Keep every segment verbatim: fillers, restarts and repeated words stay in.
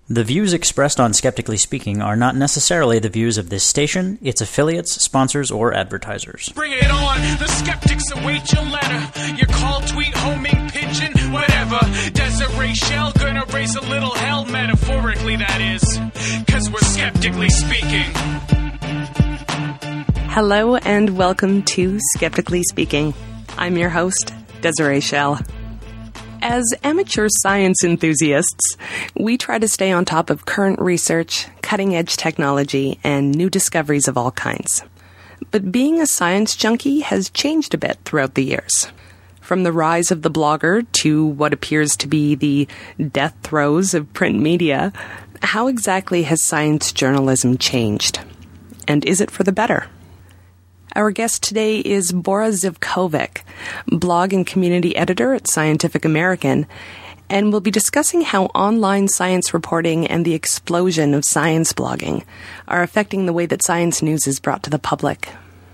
The views expressed on Skeptically Speaking are not necessarily the views of this station, its affiliates, sponsors, or advertisers. Bring it on! The skeptics await your letter. Your call, tweet, homing, pigeon, whatever. Desiree Shell gonna raise a little hell, metaphorically that is. Cause we're skeptically speaking. Hello and welcome to Skeptically Speaking. I'm your host, Desiree Shell. As amateur science enthusiasts, we try to stay on top of current research, cutting-edge technology, and new discoveries of all kinds. But being a science junkie has changed a bit throughout the years. From the rise of the blogger to what appears to be the death throes of print media, how exactly has science journalism changed? And is it for the better? Our guest today is Bora Zivkovic, blog and community editor at Scientific American, and we'll be discussing how online science reporting and the explosion of science blogging are affecting the way that science news is brought to the public.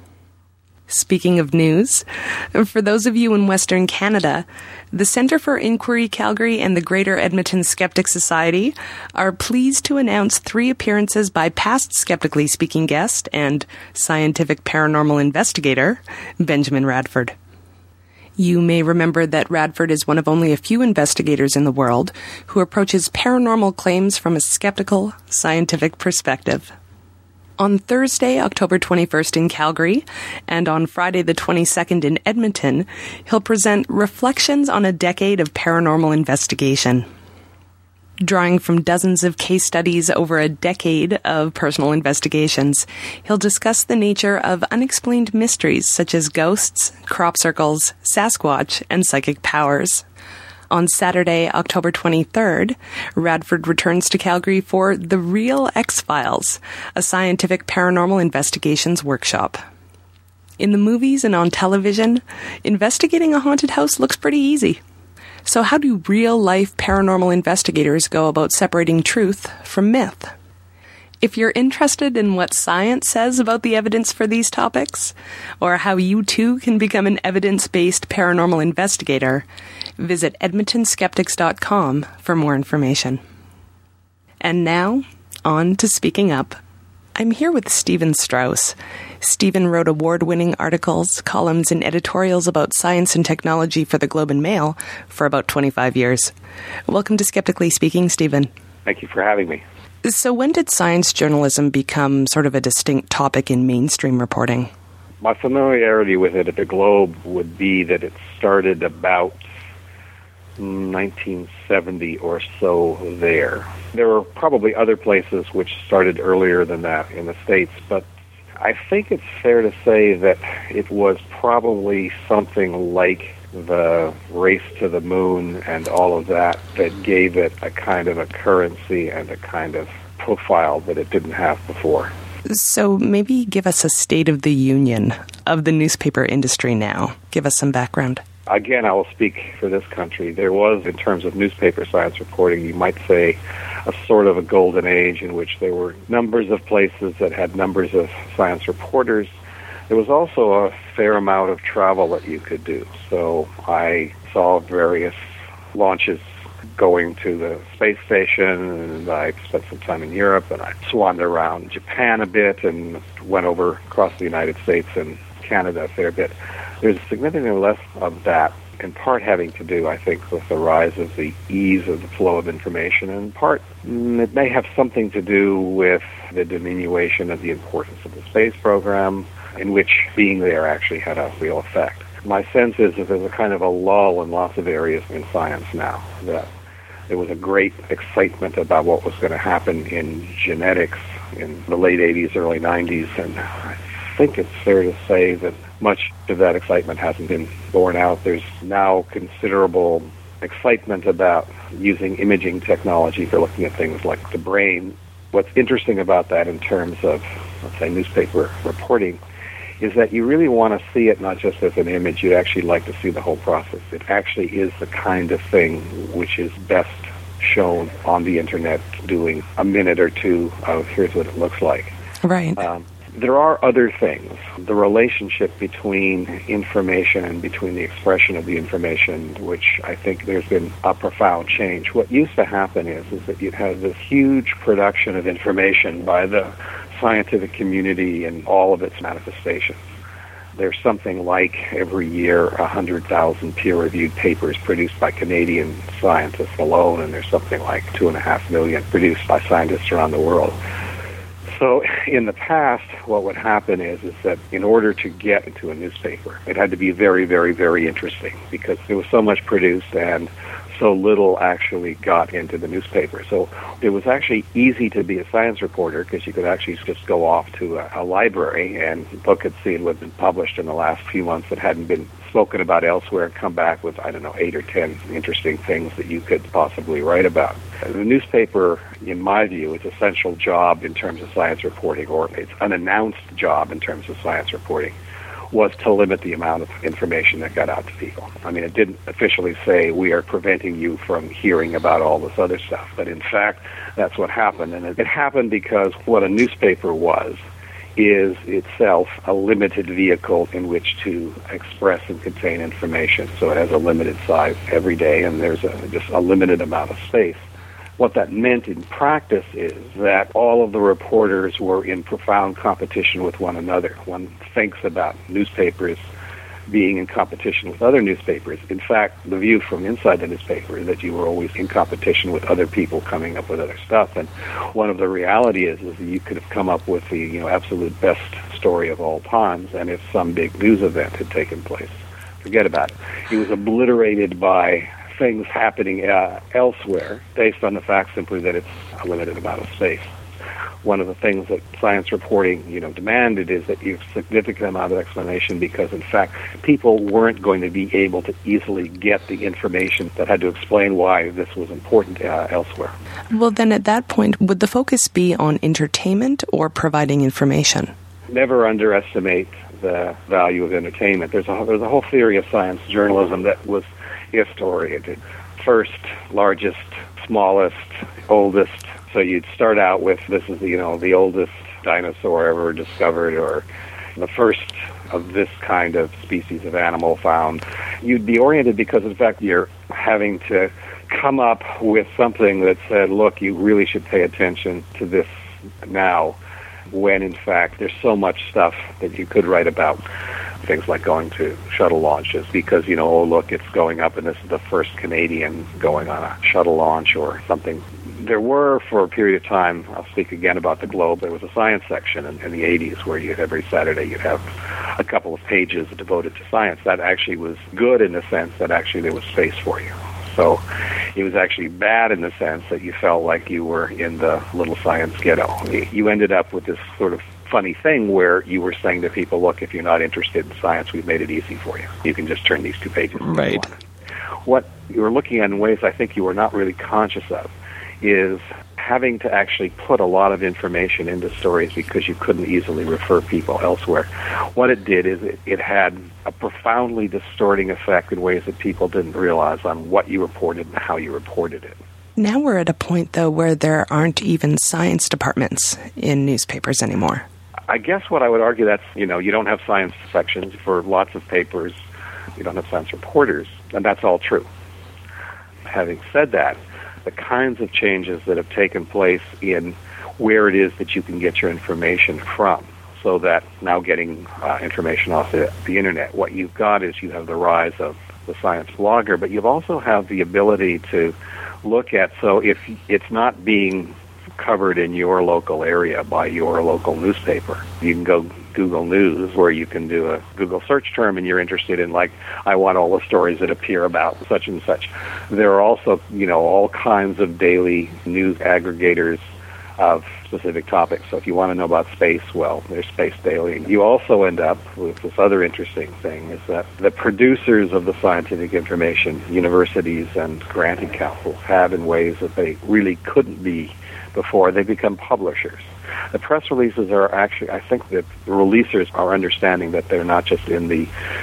Speaking of news, for those of you in Western Canada, the Centre for Inquiry Calgary and the Greater Edmonton Skeptic Society are pleased to announce three appearances by past Skeptically Speaking guest and scientific paranormal investigator, Benjamin Radford. You may remember that Radford is one of only a few investigators in the world who approaches paranormal claims from a skeptical, scientific perspective. On Thursday, October twenty-first in Calgary, and on Friday the twenty-second in Edmonton, he'll present Reflections on a Decade of Paranormal Investigation. Drawing from dozens of case studies over a decade of personal investigations, he'll discuss the nature of unexplained mysteries such as ghosts, crop circles, Sasquatch, and psychic powers. On Saturday, October twenty-third, Radford returns to Calgary for The Real X-Files, a scientific paranormal investigations workshop. In the movies and on television, investigating a haunted house looks pretty easy. So how do real-life paranormal investigators go about separating truth from myth? If you're interested in what science says about the evidence for these topics, or how you too can become an evidence-based paranormal investigator, visit edmonton skeptics dot com for more information. And now, on to Speaking Up. I'm here with Stephen Strauss. Stephen wrote award-winning articles, columns, and editorials about science and technology for the Globe and Mail for about twenty-five years. Welcome to Skeptically Speaking, Stephen. Thank you for having me. So when did science journalism become sort of a distinct topic in mainstream reporting? My familiarity with it at the Globe would be that it started about nineteen seventy or so there. There were probably other places which started earlier than that in the States, but I think it's fair to say that it was probably something like the race to the moon and all of that that gave it a kind of a currency and a kind of profile that it didn't have before. So maybe give us a state of the union of the newspaper industry now. Give us some background. Again, I will speak for this country. There was, in terms of newspaper science reporting, you might say, a sort of a golden age in which there were numbers of places that had numbers of science reporters. There was also a fair amount of travel that you could do. So I saw various launches going to the space station, and I spent some time in Europe, and I swandered around Japan a bit and went over across the United States and Canada a fair bit. There's significantly less of that, in part having to do, I think, with the rise of the ease of the flow of information, and in part it may have something to do with the diminution of the importance of the space program, in which being there actually had a real effect. My sense is that there's a kind of a lull in lots of areas in science now, that there was a great excitement about what was going to happen in genetics in the late eighties, early nineties, and I think it's fair to say that much of that excitement hasn't been borne out. There's now considerable excitement about using imaging technology for looking at things like the brain. What's interesting about that in terms of, let's say, newspaper reporting is that you really want to see it not just as an image, you'd actually like to see the whole process. It actually is the kind of thing which is best shown on the internet, doing a minute or two of here's what it looks like. Right. Um, There are other things. The relationship between information and between the expression of the information, which I think there's been a profound change. What used to happen is, is that you'd have this huge production of information by the scientific community in all of its manifestations. There's something like every year one hundred thousand peer-reviewed papers produced by Canadian scientists alone, and there's something like two and a half million produced by scientists around the world. So in the past, what would happen is, is that in order to get into a newspaper, it had to be very, very, very interesting because there was so much produced and so little actually got into the newspaper. So it was actually easy to be a science reporter because you could actually just go off to a, a library and look and see what had been published in the last few months that hadn't been spoken about elsewhere and come back with, I don't know, eight or ten interesting things that you could possibly write about. The newspaper, in my view, its essential job in terms of science reporting, or its unannounced job in terms of science reporting, was to limit the amount of information that got out to people. I mean, it didn't officially say, we are preventing you from hearing about all this other stuff, but in fact, that's what happened. And it, it happened because what a newspaper was is itself a limited vehicle in which to express and contain information. So it has a limited size every day, and there's a, just a limited amount of space. What that meant in practice is that all of the reporters were in profound competition with one another. One thinks about newspapers being in competition with other newspapers. In fact, the view from inside the newspaper is that you were always in competition with other people coming up with other stuff. And one of the reality is, is that you could have come up with the you know absolute best story of all times, and if some big news event had taken place, forget about it. It was obliterated by things happening uh, elsewhere based on the fact simply that it's a limited amount of space. One of the things that science reporting, you know, demanded is that you have a significant amount of explanation because, in fact, people weren't going to be able to easily get the information that had to explain why this was important uh, elsewhere. Well, then at that point, would the focus be on entertainment or providing information? Never underestimate the value of entertainment. There's a, there's a whole theory of science journalism that was gift-oriented. First, largest, smallest, oldest. So you'd start out with, this is, you know, the oldest dinosaur ever discovered, or the first of this kind of species of animal found. You'd be oriented because, in fact, you're having to come up with something that said, look, you really should pay attention to this now, when, in fact, there's so much stuff that you could write about. Things like going to shuttle launches because, you know, oh, look, it's going up and this is the first Canadian going on a shuttle launch or something. There were, for a period of time, I'll speak again about the Globe, there was a science section in, in the eighties where you every Saturday you'd have a couple of pages devoted to science. That actually was good in the sense that actually there was space for you. So it was actually bad in the sense that you felt like you were in the little science ghetto. You ended up with this sort of funny thing where you were saying to people, look, if you're not interested in science, we've made it easy for you. You can just turn these two pages. Right. What you were looking at in ways I think you were not really conscious of is having to actually put a lot of information into stories because you couldn't easily refer people elsewhere. What it did is it, it had a profoundly distorting effect in ways that people didn't realize on what you reported and how you reported it. Now we're at a point, though, where there aren't even science departments in newspapers anymore. I guess what I would argue that's, you know, you don't have science sections for lots of papers. You don't have science reporters, and that's all true. Having said that, the kinds of changes that have taken place in where it is that you can get your information from, so that now getting uh, information off the, the Internet, what you've got is you have the rise of the science blogger, but you also have the ability to look at, so if it's not being covered in your local area by your local newspaper, you can go Google News, where you can do a Google search term and you're interested in, like, I want all the stories that appear about such and such. There are also, you know, all kinds of daily news aggregators of specific topics. So if you want to know about space, well, there's Space Daily. You also end up with this other interesting thing, is that the producers of the scientific information, universities and granting councils, have in ways that they really couldn't be before. They become publishers. The press releases are actually, I think that the releasers are understanding that they're not just in the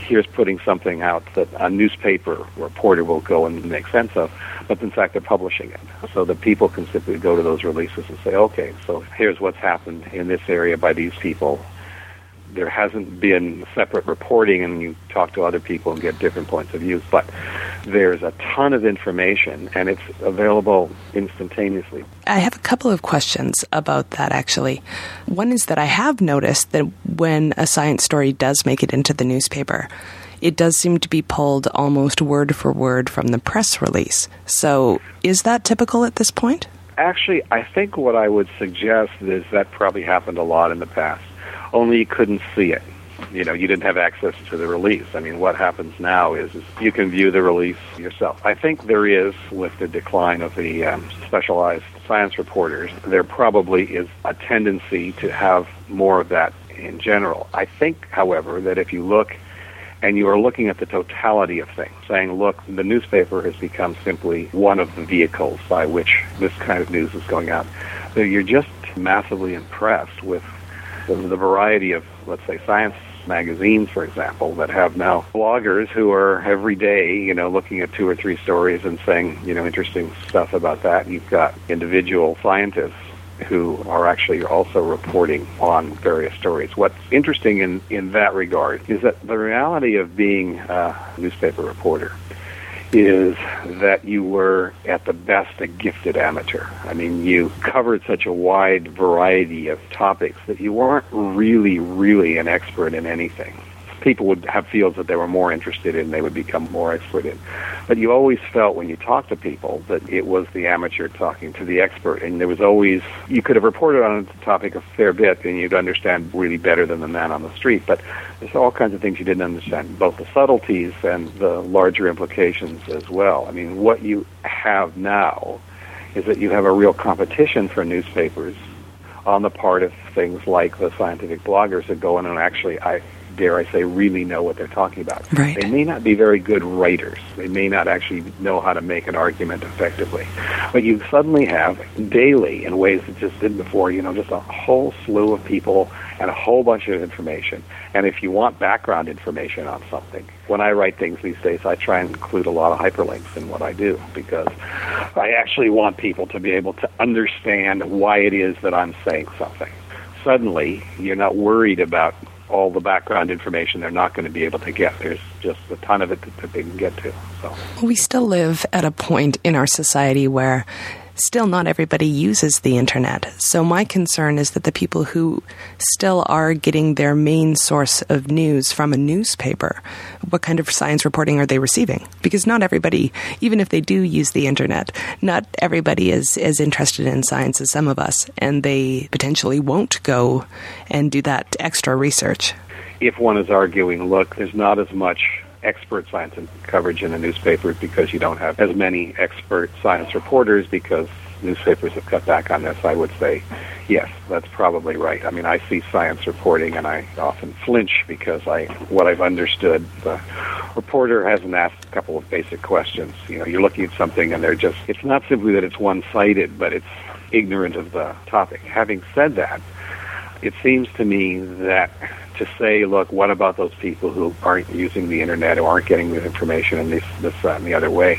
here's putting something out that a newspaper reporter will go and make sense of, but in fact they're publishing it. So that people can simply go to those releases and say, okay, so here's what's happened in this area by these people. There hasn't been separate reporting, and you talk to other people and get different points of view, but there's a ton of information, and it's available instantaneously. I have a couple of questions about that, actually. One is that I have noticed that when a science story does make it into the newspaper, it does seem to be pulled almost word for word from the press release. So is that typical at this point? Actually, I think what I would suggest is that probably happened a lot in the past. Only you couldn't see it. You know, you didn't have access to the release. I mean, what happens now is, is you can view the release yourself. I think there is, with the decline of the um, specialized science reporters, there probably is a tendency to have more of that in general. I think, however, that if you look and you are looking at the totality of things, saying, look, the newspaper has become simply one of the vehicles by which this kind of news is going out, that you're just massively impressed with the, the variety of, let's say, science magazines, for example, that have now bloggers who are every day, you know, looking at two or three stories and saying, you know, interesting stuff about that. You've got individual scientists who are actually also reporting on various stories. What's interesting in, in that regard is that the reality of being a newspaper reporter is that you were, at the best, a gifted amateur. I mean, you covered such a wide variety of topics that you weren't really, really an expert in anything. People would have fields that they were more interested in, they would become more expert in. But you always felt when you talked to people that it was the amateur talking to the expert, and there was always, you could have reported on a topic a fair bit and you'd understand really better than the man on the street, but there's all kinds of things you didn't understand, both the subtleties and the larger implications as well. I mean, what you have now is that you have a real competition for newspapers on the part of things like the scientific bloggers that go in and actually, I dare I say, really know what they're talking about. Right. They may not be very good writers. They may not actually know how to make an argument effectively. But you suddenly have daily, in ways that just didn't before, you know, just a whole slew of people and a whole bunch of information. And if you want background information on something, when I write things these days, I try and include a lot of hyperlinks in what I do, because I actually want people to be able to understand why it is that I'm saying something. Suddenly, you're not worried about all the background information they're not going to be able to get. There's just a ton of it that, that they can get to. So we still live at a point in our society where still not everybody uses the internet. So my concern is that the people who still are getting their main source of news from a newspaper, what kind of science reporting are they receiving? Because not everybody, even if they do use the internet, not everybody is as interested in science as some of us, and they potentially won't go and do that extra research. If one is arguing, look, there's not as much expert science coverage in the newspapers because you don't have as many expert science reporters because newspapers have cut back on this, I would say, yes, that's probably right. I mean, I see science reporting and I often flinch because I, what I've understood, the reporter hasn't asked a couple of basic questions. You know, you're looking at something and they're just, it's not simply that it's one-sided, but it's ignorant of the topic. Having said that, it seems to me that to say, look, what about those people who aren't using the internet or aren't getting the information in this, this, that, and the other way?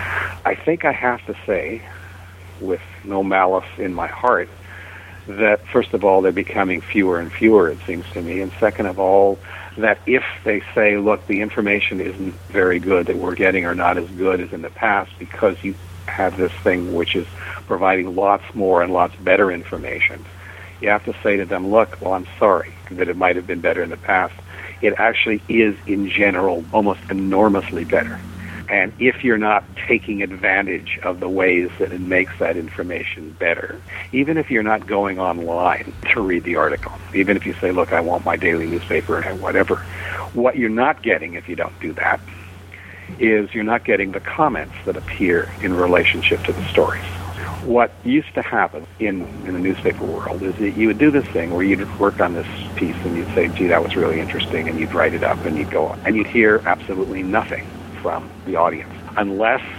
I think I have to say, with no malice in my heart, that first of all, they're becoming fewer and fewer, it seems to me, and second of all, that if they say, look, the information isn't very good that we're getting or not as good as in the past because you have this thing which is providing lots more and lots better information, you have to say to them, look, well, I'm sorry that it might have been better in the past. It actually is, in general, almost enormously better. And if you're not taking advantage of the ways that it makes that information better, even if you're not going online to read the article, even if you say, look, I want my daily newspaper and whatever, what you're not getting if you don't do that is you're not getting the comments that appear in relationship to the stories. What used to happen in, in the newspaper world is that you would do this thing where you'd work on this piece and you'd say, gee, that was really interesting, and you'd write it up and you'd go on. And you'd hear absolutely nothing from the audience unless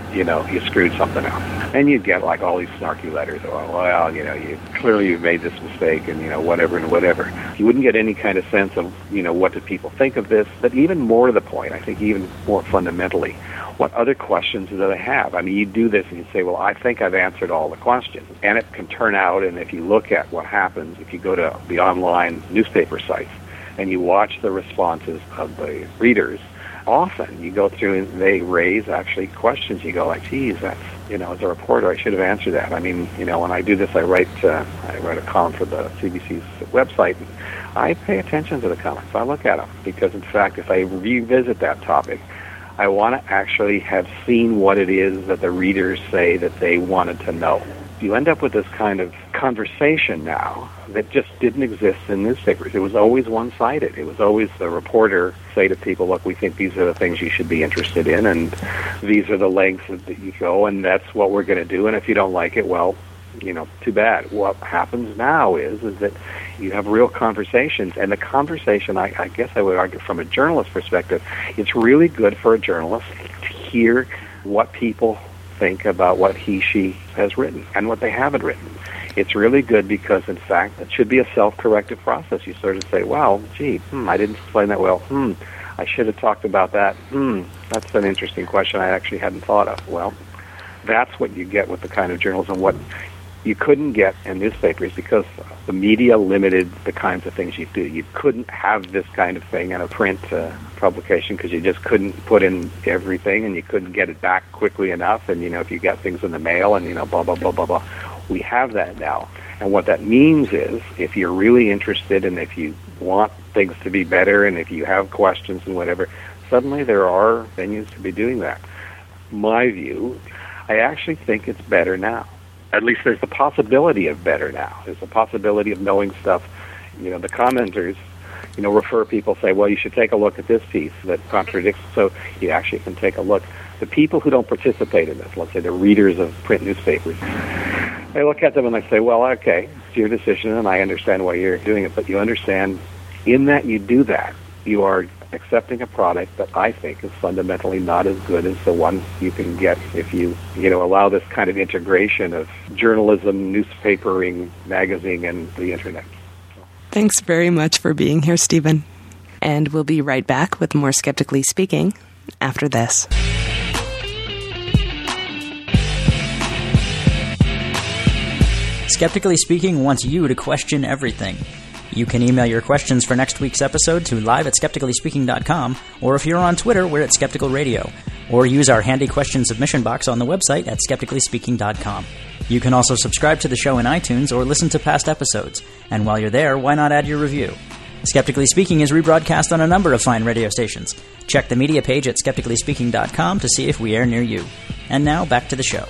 you know, you screwed something up. And you'd get like all these snarky letters, oh, well, you know, you clearly you've made this mistake and, you know, whatever and whatever. You wouldn't get any kind of sense of, you know, what do people think of this, but even more to the point, I think even more fundamentally, what other questions do they have? I mean, you do this and you say, well, I think I've answered all the questions. And it can turn out, and if you look at what happens, if you go to the online newspaper sites and you watch the responses of the readers, often you go through and they raise actually questions. You go like, geez, that's, you know, as a reporter, I should have answered that. I mean, you know, when I do this, I write, uh, I write a column for the C B C's website. And I pay attention to the comments. I look at them because, in fact, if I revisit that topic, I want to actually have seen what it is that the readers say that they wanted to know. You end up with this kind of conversation now that just didn't exist in newspapers. It was always one-sided. It was always the reporter say to people, look, we think these are the things you should be interested in, and these are the lengths that you go, and that's what we're going to do, and if you don't like it, well, you know, too bad. What happens now is is that you have real conversations, and the conversation, I, I guess I would argue from a journalist perspective, it's really good for a journalist to hear what people think about what he, she has written and what they haven't written. It's really good because, in fact, it should be a self-corrective process. You sort of say, well, gee, hmm, I didn't explain that well. Hmm, I should have talked about that. Hmm, that's an interesting question I actually hadn't thought of. Well, that's what you get with the kind of journalism. What you couldn't get in newspapers because the media limited the kinds of things you do. You couldn't have this kind of thing in a print uh, publication because you just couldn't put in everything, and you couldn't get it back quickly enough. And, you know, if you got things in the mail and, you know, blah, blah, blah, blah, blah. We have that now. And what that means is if you're really interested and if you want things to be better and if you have questions and whatever, suddenly there are venues to be doing that. My view, I actually think it's better now. At least there's the possibility of better now. There's the possibility of knowing stuff. You know, the commenters, you know, refer people, say, well, you should take a look at this piece that contradicts, so you actually can take a look. The people who don't participate in this, let's say the readers of print newspapers, I look at them and I say, well, okay, it's your decision and I understand why you're doing it, but you understand in that you do that, you are accepting a product that I think is fundamentally not as good as the one you can get if you, you know, allow this kind of integration of journalism, newspapering, magazine, and the Internet. Thanks very much for being here, Stephen. And we'll be right back with more Skeptically Speaking after this. Skeptically Speaking wants you to question everything. You can email your questions for next week's episode to live at skeptically speaking dot com, or if you're on Twitter, we're at Skeptical Radio, or use our handy question submission box on the website at skeptically speaking dot com. You can also subscribe to the show in iTunes or listen to past episodes, and while you're there, why not add your review? Skeptically Speaking is rebroadcast on a number of fine radio stations. Check the media page at skeptically speaking dot com to see if we air near you. And now, back to the show.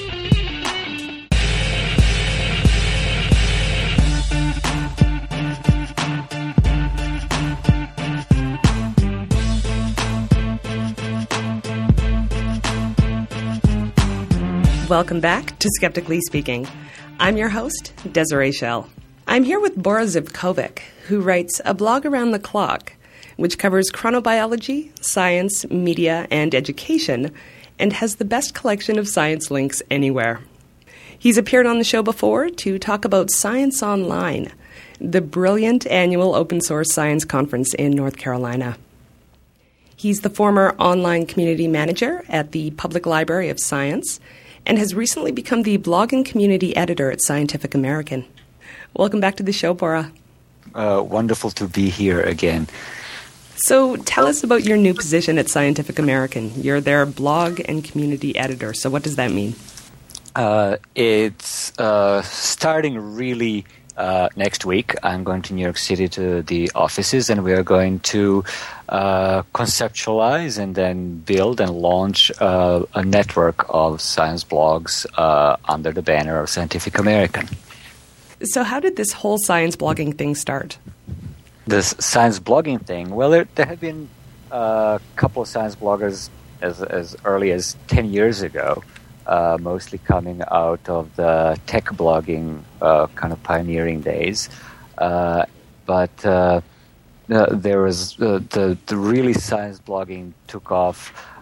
Welcome back to Skeptically Speaking. I'm your host, Desiree Schell. I'm here with Bora Zivkovic, who writes a blog around the clock, which covers chronobiology, science, media, and education, and has the best collection of science links anywhere. He's appeared on the show before to talk about Science Online, the brilliant annual open source science conference in North Carolina. He's the former online community manager at the Public Library of Science, and has recently become the blog and community editor at Scientific American. Welcome back to the show, Bora. Uh, wonderful to be here again. So tell us about your new position at Scientific American. You're their blog and community editor. So what does that mean? Uh, it's uh, starting really uh, next week. I'm going to New York City to the offices, and we are going to uh, conceptualize and then build and launch uh, a network of science blogs uh, under the banner of Scientific American. So how did this whole science blogging thing start? This science blogging thing, well, there, there have been a couple of science bloggers as, as early as ten years ago, uh, mostly coming out of the tech blogging uh, kind of pioneering days. Uh, but uh, uh, there was uh, the, the really science blogging took off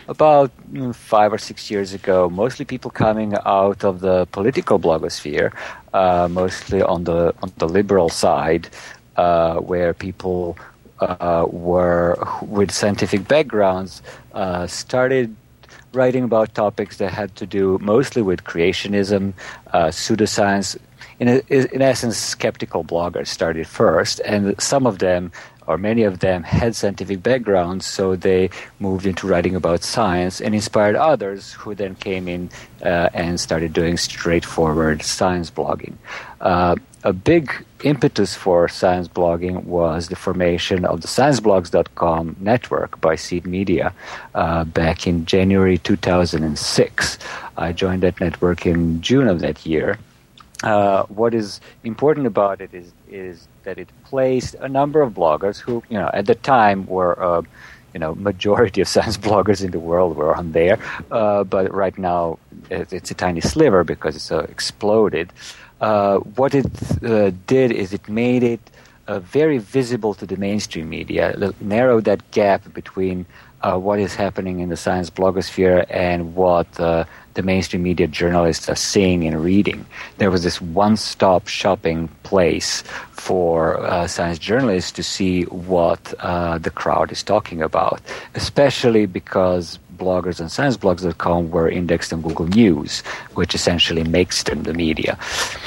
about mm, five or six years ago, mostly people coming out of the political blogosphere, uh, mostly on the on the liberal side, uh, where people uh, were with scientific backgrounds uh, started writing about topics that had to do mostly with creationism, uh, pseudoscience. In, a, in essence, skeptical bloggers started first, and some of them, or many of them, had scientific backgrounds, so they moved into writing about science and inspired others who then came in uh, and started doing straightforward science blogging. Uh, a big impetus for science blogging was the formation of the science blogs dot com network by Seed Media uh, back in January two thousand six. I joined that network in June of that year. Uh, what is important about it is is that it placed a number of bloggers who, you know, at the time were, uh, you know, majority of science bloggers in the world were on there, uh, but right now it, it's a tiny sliver because it's uh, exploded. Uh, what it uh, did is it made it uh, very visible to the mainstream media, narrowed that gap between uh, what is happening in the science blogosphere and what uh, the mainstream media journalists are seeing and reading. There was this one-stop shopping place for uh, science journalists to see what uh, the crowd is talking about, especially because bloggers on science blogs dot com were indexed on Google News, which essentially makes them the media.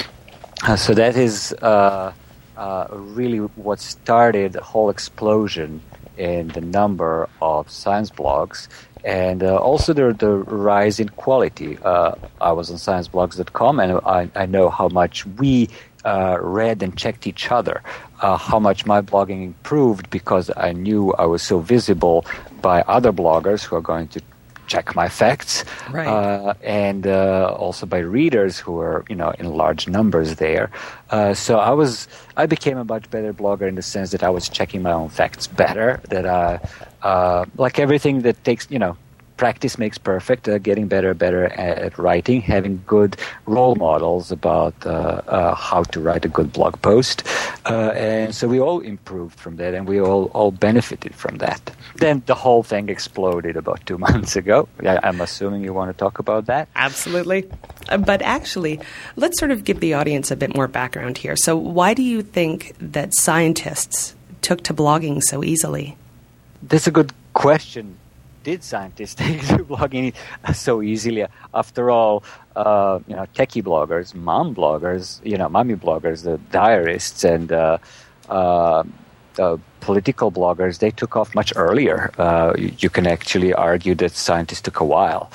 Uh, so that is uh, uh, really what started the whole explosion in the number of science blogs, and uh, also the, the rise in quality. Uh, I was on science blogs dot com, and I, I know how much we uh, read and checked each other, uh, how much my blogging improved because I knew I was so visible by other bloggers who are going to check my facts, right. uh, and uh, also by readers who were, you know, in large numbers there. Uh, so I was, I became a much better blogger in the sense that I was checking my own facts better. That I, uh, like everything that takes, you know, practice makes perfect. Uh, getting better, and better at, at writing, having good role models about uh, uh, how to write a good blog post, uh, and so we all improved from that, and we all all benefited from that. Then the whole thing exploded about two months ago. I, I'm assuming you want to talk about that? Absolutely. Uh, but actually, let's sort of give the audience a bit more background here. So why do you think that scientists took to blogging so easily? That's a good question. Did scientists take to blogging so easily? After all, uh, you know, techie bloggers, mom bloggers, you know, mommy bloggers, the diarists, and uh, uh, uh, political bloggers, they took off much earlier. Uh, you, you can actually argue that scientists took a while.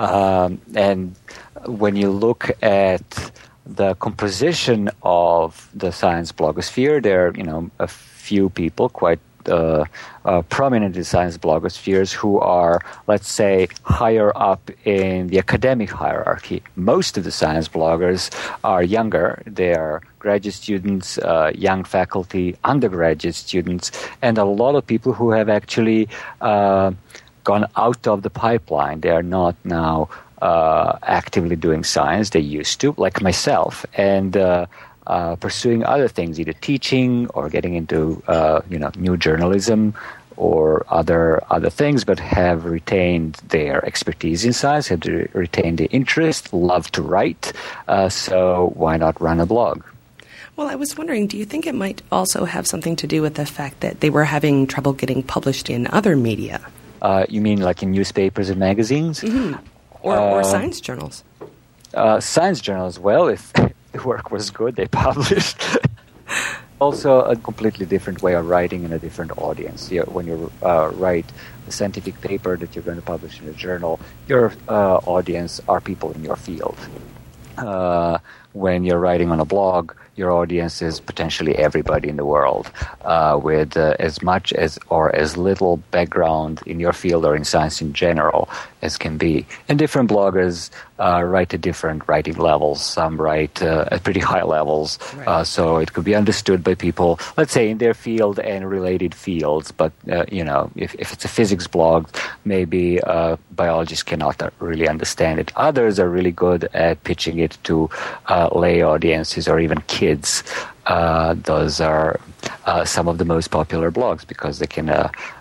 Um, and when you look at the composition of the science blogosphere, there are, you know, a few people quite Uh, uh, prominent in science blogospheres who are, let's say, higher up in the academic hierarchy. Most of the science bloggers are younger. They are graduate students, uh, young faculty, undergraduate students, and a lot of people who have actually uh, gone out of the pipeline. They are not now uh, actively doing science. They used to, like myself. And uh, Uh, pursuing other things, either teaching or getting into, uh, you know, new journalism or other other things, but have retained their expertise in science, have to retain the interest, love to write. Uh, so why not run a blog? Well, I was wondering, do you think it might also have something to do with the fact that they were having trouble getting published in other media? Uh, you mean like in newspapers and magazines? Mm-hmm. Or, uh, or science journals? Uh, science journals, well, if the work was good, they published. Also, a completely different way of writing and a different audience. You know, when you uh, write a scientific paper that you're going to publish in a journal, your uh, audience are people in your field. Uh, when you're writing on a blog, your audience is potentially everybody in the world uh, with uh, as much as or as little background in your field or in science in general as can be. And different bloggers uh, write at different writing levels. Some write uh, at pretty high levels, right. uh, so it could be understood by people, let's say, in their field and related fields. But, uh, you know, if, if it's a physics blog, maybe uh, biologists cannot really understand it. Others are really good at pitching it to uh, lay audiences or even kids. Uh, those are uh, some of the most popular blogs because they can uh,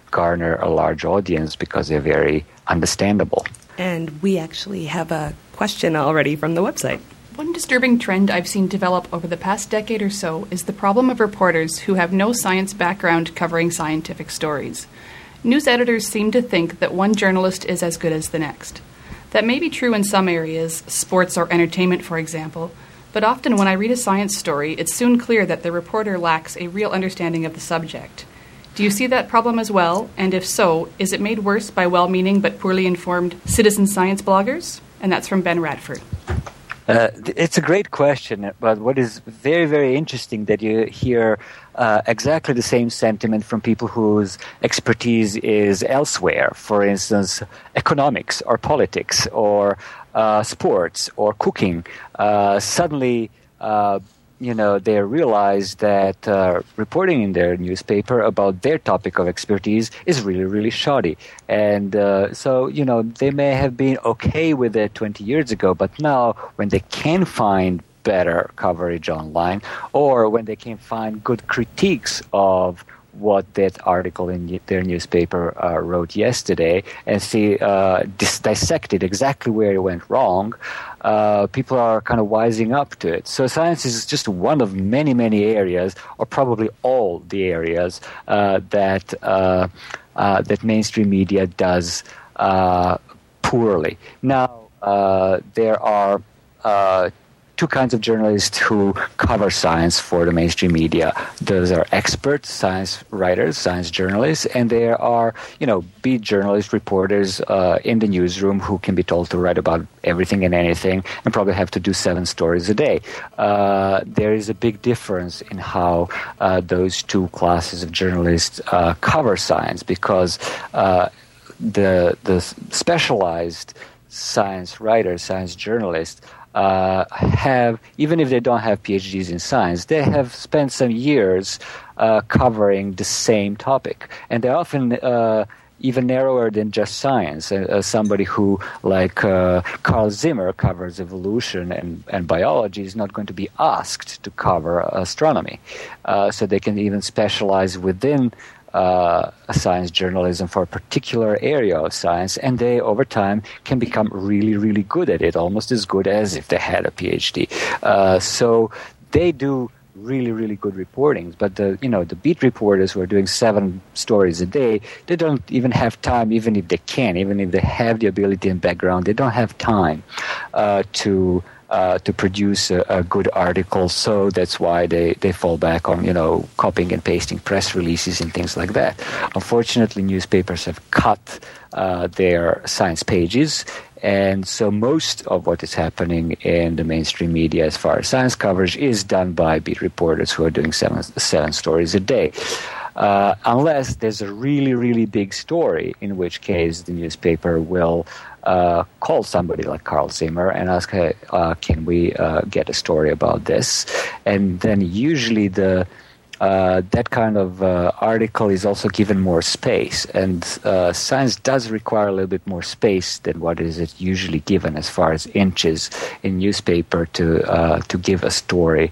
garner a large audience because they're very understandable. And we actually have a question already from the website. One disturbing trend I've seen develop over the past decade or so is the problem of reporters who have no science background covering scientific stories. News editors seem to think that one journalist is as good as the next. That may be true in some areas, sports or entertainment, for example, but often when I read a science story, it's soon clear that the reporter lacks a real understanding of the subject. Do you see that problem as well? And if so, is it made worse by well-meaning but poorly informed citizen science bloggers? And that's from Ben Radford. Uh, it's a great question, but what is very, very interesting that you hear uh, exactly the same sentiment from people whose expertise is elsewhere. For instance, economics or politics or uh, sports or cooking. Uh, suddenly, uh, you know, they realize that uh, reporting in their newspaper about their topic of expertise is really, really shoddy. And uh, so, you know, they may have been okay with it twenty years ago, but now when they can find better coverage online, or when they can find good critiques of what that article in their newspaper uh, wrote yesterday and see uh, dis- dissected exactly where it went wrong, uh, people are kind of wising up to it. So science is just one of many, many areas, or probably all the areas uh, that uh, uh, that mainstream media does uh, poorly. Now, uh, there are uh, two kinds of journalists who cover science for the mainstream media. Those are expert science writers, science journalists, and there are, you know, beat journalists, reporters uh, in the newsroom who can be told to write about everything and anything and probably have to do seven stories a day. Uh, there is a big difference in how uh, those two classes of journalists uh, cover science, because uh, the the specialized science writers, science journalists, Uh, have, even if they don't have P H Ds in science, they have spent some years uh, covering the same topic. And they're often uh, even narrower than just science. Uh, uh, somebody who, like uh, Carl Zimmer, covers evolution and, and biology is not going to be asked to cover astronomy. Uh, so they can even specialize within Uh, a science journalism for a particular area of science, and they over time can become really, really good at it, almost as good as if they had a P H D. Uh, so they do really, really good reportings, but the you know the beat reporters who are doing seven stories a day, they don't even have time, even if they can, even if they have the ability and background, they don't have time uh, to. Uh, to produce a, a good article, so that's why they, they fall back on, you know, copying and pasting press releases and things like that. Unfortunately, newspapers have cut uh, their science pages, and so most of what is happening in the mainstream media as far as science coverage is done by beat reporters who are doing seven, seven stories a day. Uh, unless there's a really, really big story, in which case the newspaper will uh, call somebody like Carl Zimmer and ask, hey, uh, can we uh, get a story about this? And then usually the uh, that kind of uh, article is also given more space. And uh, science does require a little bit more space than what is it usually given as far as inches in newspaper to uh, to give a story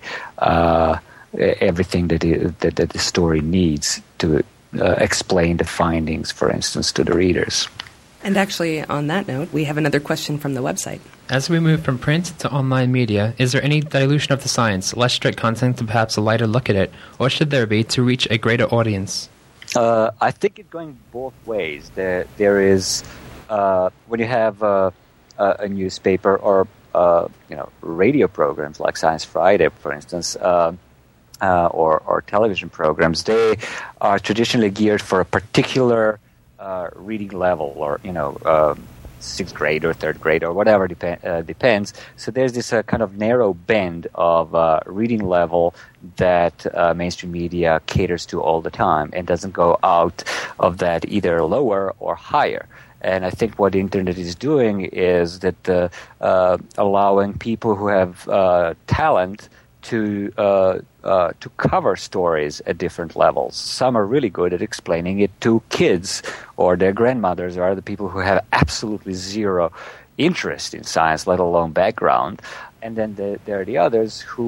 uh, everything that, it, that that the story needs to uh, explain the findings, for instance, to the readers. And actually, on that note, we have another question from the website. As we move from print to online media, is there any dilution of the science, less strict content to perhaps a lighter look at it, or should there be to reach a greater audience? Uh, I think it's going both ways. There, there is, uh, when you have uh, a, a newspaper or, uh, you know, radio programs like Science Friday, for instance, uh, Uh, or, or television programs, they are traditionally geared for a particular uh, reading level, or, you know, um, sixth grade or third grade or whatever dep- uh, depends. So there's this uh, kind of narrow band of uh, reading level that uh, mainstream media caters to all the time and doesn't go out of that either lower or higher. And I think what the internet is doing is that uh, uh, allowing people who have uh, talent to uh, uh, to cover stories at different levels. Some are really good at explaining it to kids or their grandmothers or other people who have absolutely zero interest in science, let alone background. And then the, there are the others who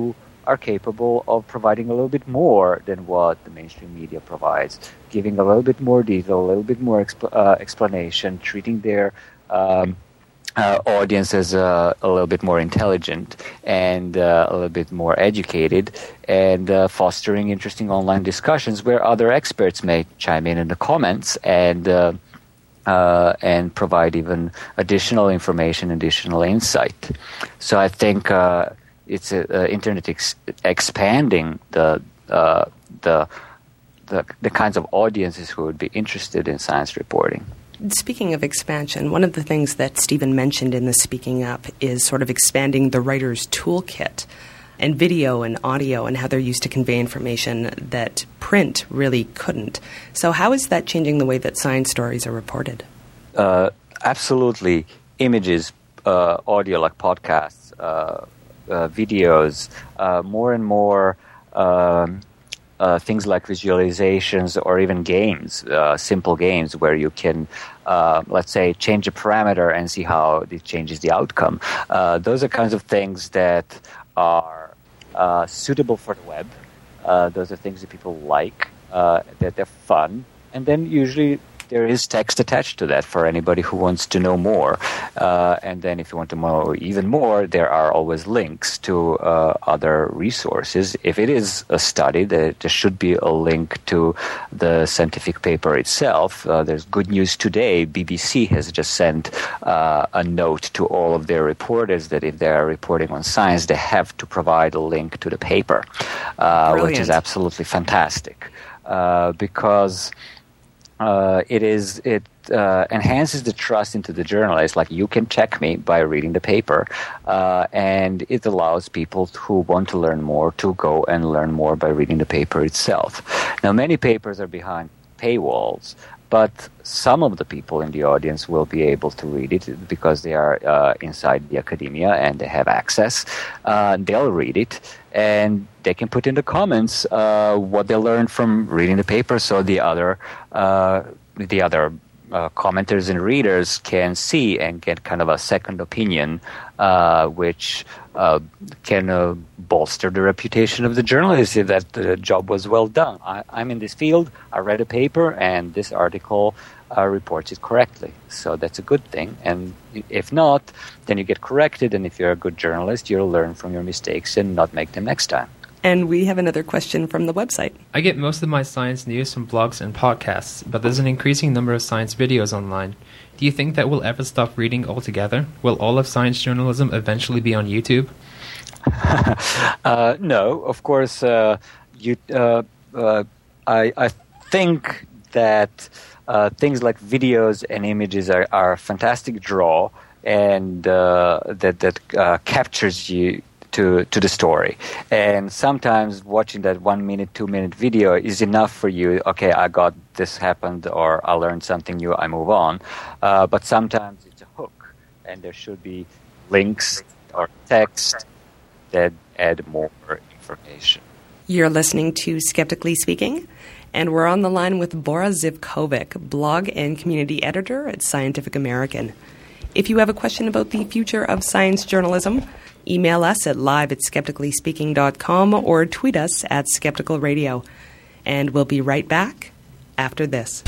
are capable of providing a little bit more than what the mainstream media provides, giving a little bit more detail, a little bit more exp- uh, explanation, treating their um, uh, audience as uh, a little bit more intelligent and uh, a little bit more educated, and uh, fostering interesting online discussions where other experts may chime in in the comments and uh, uh, and provide even additional information, additional insight. So I think uh, it's uh, uh, internet ex- expanding the uh, the The, the kinds of audiences who would be interested in science reporting. Speaking of expansion, one of the things that Stephen mentioned in the Speaking Up is sort of expanding the writer's toolkit and video and audio and how they're used to convey information that print really couldn't. So how is that changing the way that science stories are reported? Uh, absolutely. Images, uh, audio like podcasts, uh, uh, videos, uh, more and more um, Uh, things like visualizations or even games, uh, simple games where you can, uh, let's say, change a parameter and see how it changes the outcome. Uh, those are kinds of things that are uh, suitable for the web. Uh, those are things that people like, uh, that they're fun, and then usually there is text attached to that for anybody who wants to know more. Uh, and then if you want to know even more, there are always links to uh, other resources. If it is a study, there, there should be a link to the scientific paper itself. Uh, there's good news today. B B C has just sent uh, a note to all of their reporters that if they are reporting on science, they have to provide a link to the paper, uh, which is absolutely fantastic. Uh, because Uh, it is it uh, enhances the trust into the journalist. Like, you can check me by reading the paper, uh, and it allows people who want to learn more to go and learn more by reading the paper itself. Now, many papers are behind paywalls, but some of the people in the audience will be able to read it because they are uh, inside the academia and they have access. Uh, they'll read it, and they can put in the comments uh, what they learned from reading the paper, so the other uh, the other uh, commenters and readers can see and get kind of a second opinion, uh, which uh, can uh, bolster the reputation of the journalist if that the job was well done. I, I'm in this field, I read a paper, and this article uh, reports it correctly. So that's a good thing. And if not, then you get corrected, and if you're a good journalist, you'll learn from your mistakes and not make them next time. And we have another question from the website. I get most of my science news from blogs and podcasts, but there's an increasing number of science videos online. Do you think that we'll ever stop reading altogether? Will all of science journalism eventually be on YouTube? uh, no, of course. Uh, you, uh, uh, I, I think that uh, things like videos and images are, are a fantastic draw, and uh, that that uh, captures you to to the story. And sometimes watching that one minute, two minute video is enough for you. Okay, I got this happened, or I learned something new, I move on. Uh, but sometimes it's a hook, and there should be links or text that add more information. You're listening to Skeptically Speaking, and we're on the line with Bora Zivkovic, blog and community editor at Scientific American. If you have a question about the future of science journalism, email us at live at skeptically speaking dot com or tweet us at Skeptical Radio. And we'll be right back after this.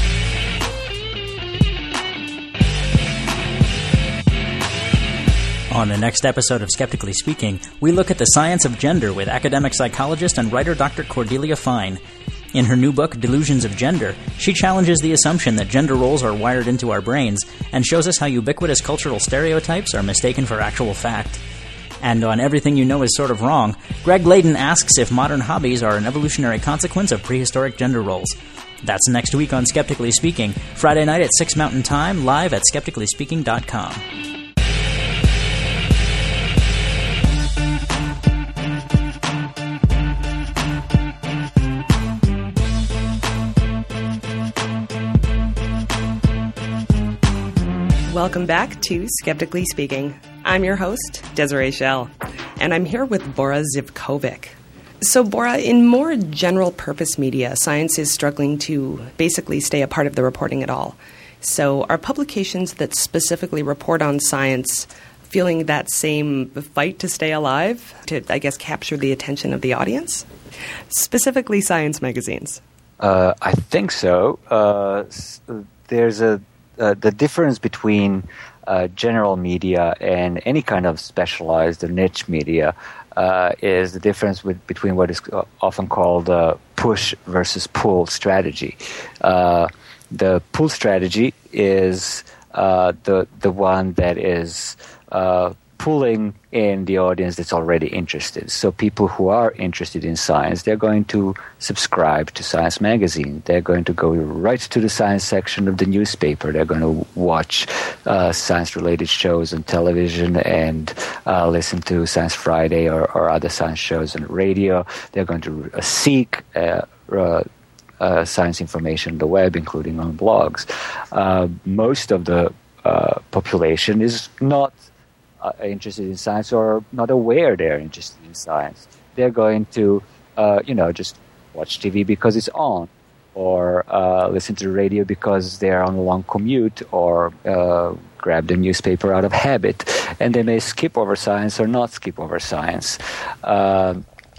On the next episode of Skeptically Speaking, we look at the science of gender with academic psychologist and writer Doctor Cordelia Fine. In her new book, Delusions of Gender, she challenges the assumption that gender roles are wired into our brains and shows us how ubiquitous cultural stereotypes are mistaken for actual fact. And on Everything You Know Is Sort of Wrong, Greg Layden asks if modern hobbies are an evolutionary consequence of prehistoric gender roles. That's next week on Skeptically Speaking, Friday night at six Mountain Time, live at skeptically speaking dot com. Welcome back to Skeptically Speaking. I'm your host, Desiree Schell, and I'm here with Bora Zivkovic. So, Bora, in more general-purpose media, science is struggling to basically stay a part of the reporting at all. So, are publications that specifically report on science feeling that same fight to stay alive, to, I guess, capture the attention of the audience? Specifically science magazines. Uh, I think so. Uh, there's a uh, the difference between uh, general media and any kind of specialized or niche media uh, is the difference with, between what is often called uh, push versus pull strategy. Uh, the pull strategy is uh, the the one that is uh, pulling in the audience that's already interested. So people who are interested in science, they're going to subscribe to Science Magazine. They're going to go right to the science section of the newspaper. They're going to watch uh, science-related shows on television and uh, listen to Science Friday or, or other science shows on radio. They're going to uh, seek uh, uh, uh, science information on the web, including on blogs. Uh, most of the uh, population is not Uh, interested in science or not aware they're interested in science. They're going to, uh, you know, just watch T V because it's on, or uh, listen to the radio because they're on a long commute, or uh, grab the newspaper out of habit, and they may skip over science or not skip over science. Uh,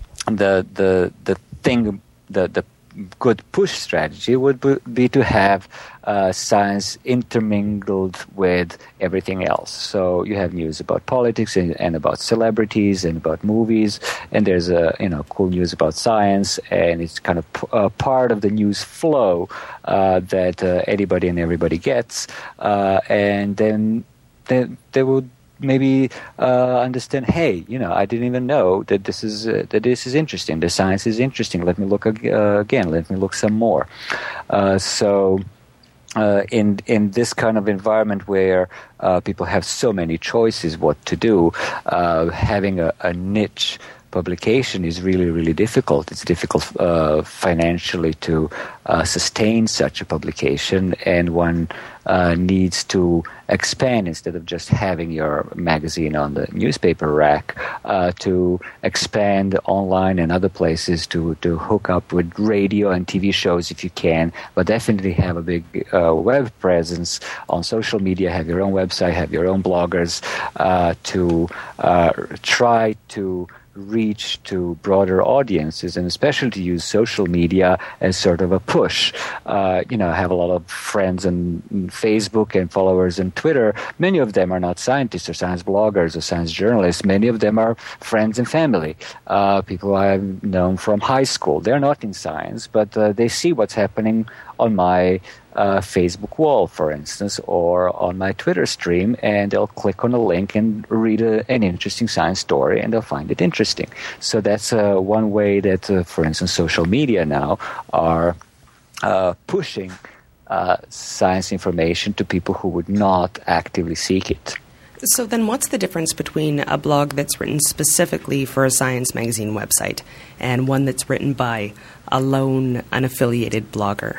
the the the thing, the the good push strategy would be to have uh, science intermingled with everything else. So you have news about politics and, and about celebrities and about movies, and there's a you know cool news about science, and it's kind of p- uh, part of the news flow uh, that uh, anybody and everybody gets, uh, and then they, they would maybe uh, understand, hey, you know, I didn't even know that this is uh, that this is interesting. The science is interesting. Let me look ag- uh, again. Let me look some more. Uh, so, uh, in in this kind of environment where uh, people have so many choices what to do, uh, having a, a niche publication is really, really difficult. It's difficult uh, financially to uh, sustain such a publication, and one uh, needs to expand instead of just having your magazine on the newspaper rack, uh, to expand online and other places, to, to hook up with radio and T V shows if you can, but definitely have a big uh, web presence on social media, have your own website, have your own bloggers, uh, to uh, try to reach to broader audiences, and especially to use social media as sort of a push. Uh, you know, I have a lot of friends on Facebook and followers on Twitter. Many of them are not scientists or science bloggers or science journalists. Many of them are friends and family, uh, people I've known from high school. They're not in science, but uh, they see what's happening on my uh, Facebook wall, for instance, or on my Twitter stream, and they'll click on a link and read a, an interesting science story, and they'll find it interesting. So that's uh, one way that, uh, for instance, social media now are uh, pushing uh, science information to people who would not actively seek it. So then what's the difference between a blog that's written specifically for a science magazine website and one that's written by a lone, unaffiliated blogger?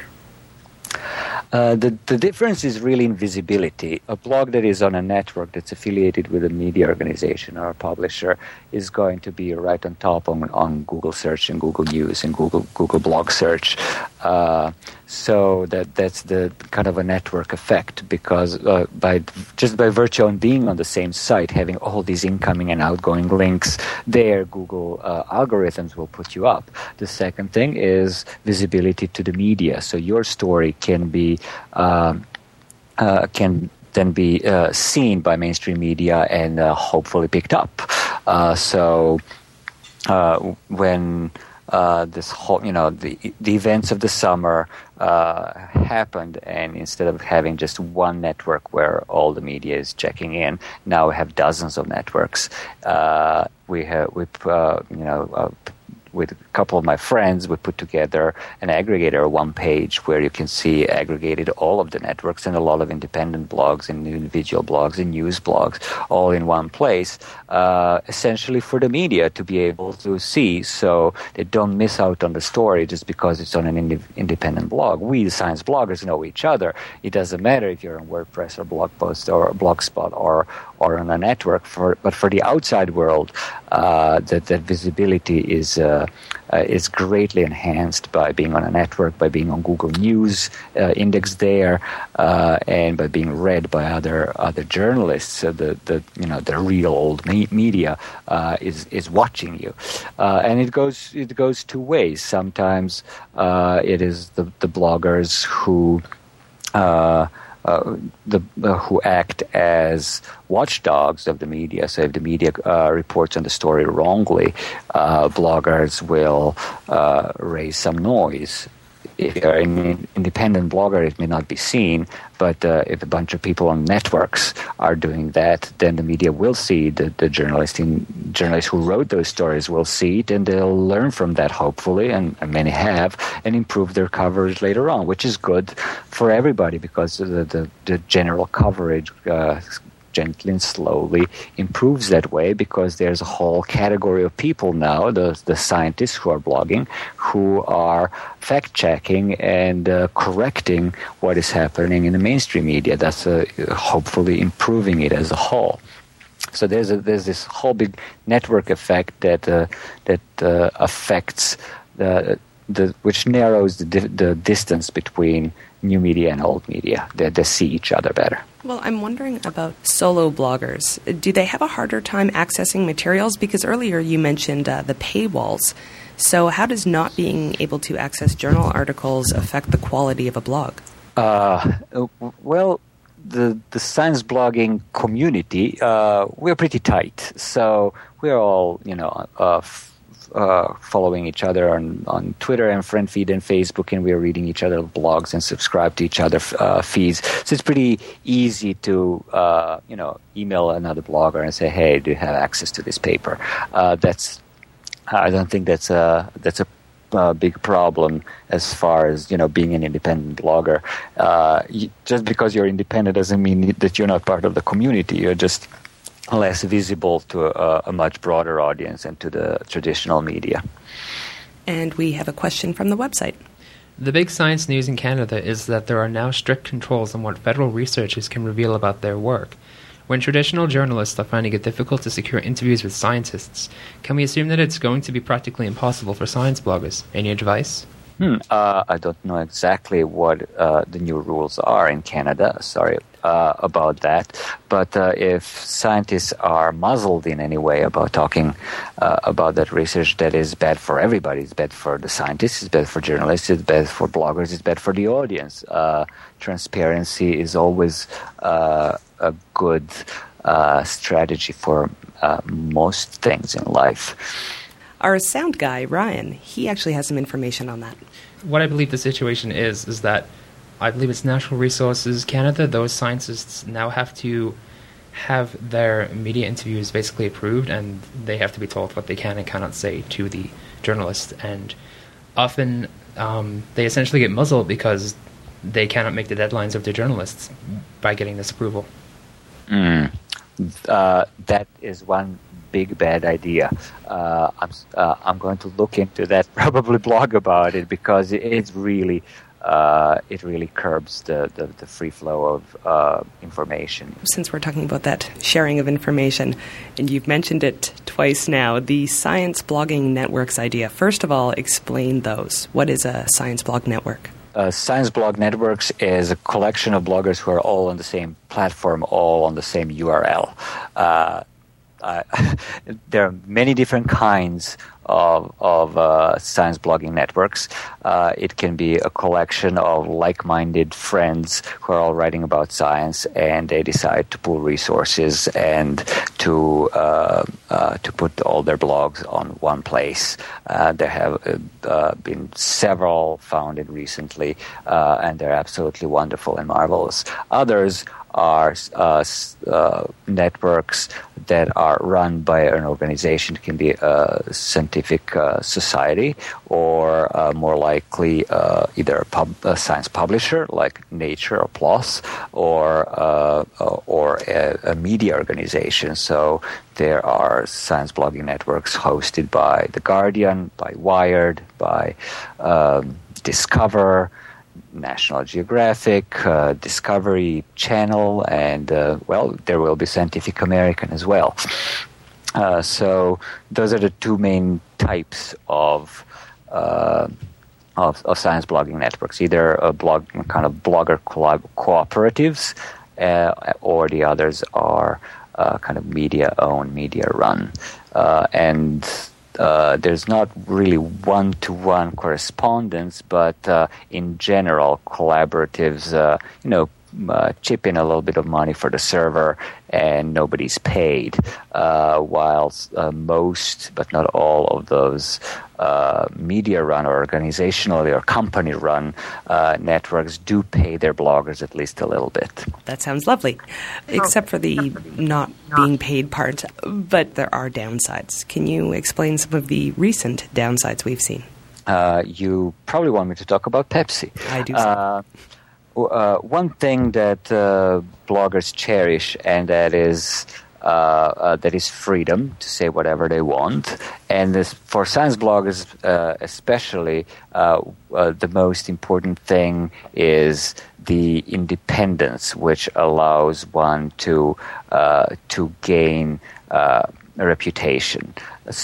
Uh, the, the difference is really in visibility. A blog that is on a network that's affiliated with a media organization or a publisher is going to be right on top on, on Google search and Google News and Google Google blog search. Uh, so that that's the kind of a network effect, because uh, by just by virtue of being on the same site, having all these incoming and outgoing links there, Google uh, algorithms will put you up. The second thing is visibility to the media. So your story can be um, uh, can then be uh, seen by mainstream media and uh, hopefully picked up. Uh, so uh, when Uh, this whole, you know, the the events of the summer uh, happened, and instead of having just one network where all the media is checking in, now we have dozens of networks. Uh, we have, we, uh, you know, uh, with a couple of my friends, we put together an aggregator, one page where you can see aggregated all of the networks and a lot of independent blogs and individual blogs and news blogs all in one place, uh, essentially for the media to be able to see, so they don't miss out on the story just because it's on an ind- independent blog. We, the science bloggers, know each other. It doesn't matter if you're on WordPress or Blogpost or Blogspot or or on a network, for, but for the outside world, uh, that, that visibility is uh, uh, uh, is greatly enhanced by being on a network, by being on Google News uh, index there, uh, and by being read by other other journalists. So the, the you know the real old me- media uh, is is watching you, uh, and it goes it goes two ways. Sometimes uh, it is the the bloggers who. Uh, Uh, the uh, who act as watchdogs of the media. So if the media uh, reports on the story wrongly, uh, bloggers will uh, raise some noise. If you're an independent blogger, it may not be seen, but uh, if a bunch of people on networks are doing that, then the media will see the, the journalists, in, journalists who wrote those stories will see it, and they'll learn from that, hopefully, and, and many have, and improve their coverage later on, which is good for everybody because the, the, the general coverage uh, gently and slowly improves that way because there's a whole category of people now, the the scientists who are blogging, who are fact-checking and uh, correcting what is happening in the mainstream media. That's uh, hopefully improving it as a whole. So there's a, there's this whole big network effect that uh, that uh, affects the the which narrows the di- the distance between new media and old media. They, they see each other better. Well, I'm wondering about solo bloggers. Do they have a harder time accessing materials? Because earlier you mentioned uh, the paywalls. So how does not being able to access journal articles affect the quality of a blog? Uh, well, the the science blogging community, uh, we're pretty tight. So we're all, you know, uh, f- Uh, following each other on, on Twitter and friend feed and Facebook, and we are reading each other's blogs and subscribe to each other's uh, feeds. So it's pretty easy to, uh, you know, email another blogger and say, "Hey, do you have access to this paper?" Uh, that's, I don't think that's a that's a uh, big problem as far as, you know, being an independent blogger. Uh, you, just because you're independent doesn't mean that you're not part of the community. You're just less visible to a, a much broader audience and to the traditional media. And we have a question from the website. The big science news in Canada is that there are now strict controls on what federal researchers can reveal about their work. When traditional journalists are finding it difficult to secure interviews with scientists, can we assume that it's going to be practically impossible for science bloggers? Any advice? Hmm. Uh, I don't know exactly what uh, the new rules are in Canada. Sorry uh, about that. But uh, if scientists are muzzled in any way about talking uh, about that research, that is bad for everybody. It's bad for the scientists, it's bad for journalists, it's bad for bloggers, it's bad for the audience. Uh, transparency is always uh, a good uh, strategy for uh, most things in life. Our sound guy, Ryan, he actually has some information on that. What I believe the situation is, is that I believe it's Natural Resources Canada. Those scientists now have to have their media interviews basically approved, and they have to be told what they can and cannot say to the journalist. And often um, they essentially get muzzled because they cannot make the deadlines of their journalists by getting this approval. Mm. Uh, that is one big bad idea. Uh, I'm uh, I'm going to look into that, probably blog about it, because it, it's really uh, it really curbs the, the, the free flow of uh, information. Since we're talking about that sharing of information, and you've mentioned it twice now, the Science Blogging Network's idea. First of all, explain those. What is a Science Blog Network? Uh, Science Blog Networks is a collection of bloggers who are all on the same platform, all on the same U R L. Uh, Uh, there are many different kinds of, of uh, science blogging networks. Uh, it can be a collection of like-minded friends who are all writing about science, and they decide to pool resources and to uh, uh, to put all their blogs on one place. Uh, there have uh, been several founded recently, uh, and they're absolutely wonderful and marvelous. Others are uh, uh, networks that are run by an organization. It can be a scientific uh, society, or uh, more likely uh, either a, pub- a science publisher like Nature or PLOS, or uh, or a, a media organization. So there are science blogging networks hosted by The Guardian, by Wired, by um, Discover, National Geographic, uh, Discovery Channel, and, uh, well, there will be Scientific American as well. Uh, so those are the two main types of uh, of, of science blogging networks: either a blog kind of blogger collab- cooperatives, uh, or the others are uh, kind of media-owned, media-run, uh, and. Uh, there's not really one-to-one correspondence, but uh, in general, collaboratives, uh, you know, uh, chip in a little bit of money for the server, and nobody's paid. Uh, whilst uh, most, but not all, of those uh, media-run or organizationally or company-run uh, networks do pay their bloggers at least a little bit. That sounds lovely, except for the not being paid part. But there are downsides. Can you explain some of the recent downsides we've seen? Uh, you probably want me to talk about Pepsi. I do. Uh, uh, one thing that uh, bloggers cherish, and that is uh, uh, that is freedom to say whatever they want. And this, for science bloggers uh, especially, uh, uh, the most important thing is the independence, which allows one to uh, to gain uh, a reputation.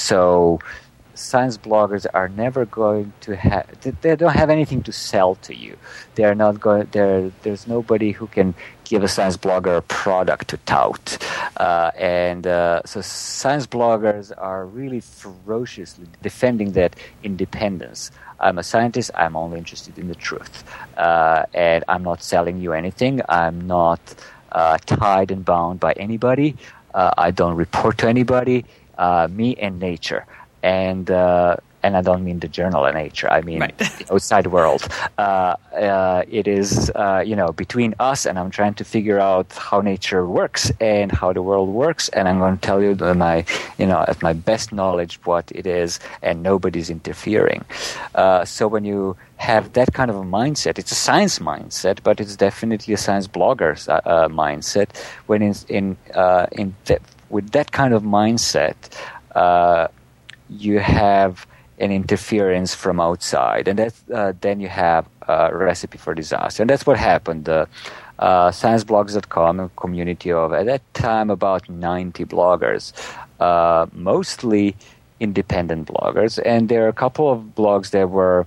So science bloggers are never going to have, they don't have anything to sell to you. They're not going, there. There's nobody who can give a science blogger a product to tout. Uh, and uh, so science bloggers are really ferociously defending that independence. I'm a scientist, I'm only interested in the truth. Uh, and I'm not selling you anything. I'm not uh, tied and bound by anybody. Uh, I don't report to anybody. Uh, me and nature. And uh, and I don't mean the journal of Nature. I mean right. the outside world. Uh, uh, it is uh, you know between us, and I'm trying to figure out how nature works and how the world works, and I'm going to tell you my you know at my best knowledge what it is, and nobody's interfering. Uh, so when you have that kind of a mindset, it's a science mindset, but it's definitely a science blogger's uh, uh, mindset. When in in uh, in th- with that kind of mindset. Uh, you have an interference from outside, and that's, uh, then you have a recipe for disaster. And that's what happened. Uh, uh, science blogs dot com, a community of, at that time, about ninety bloggers, uh, mostly independent bloggers. And there are a couple of blogs that were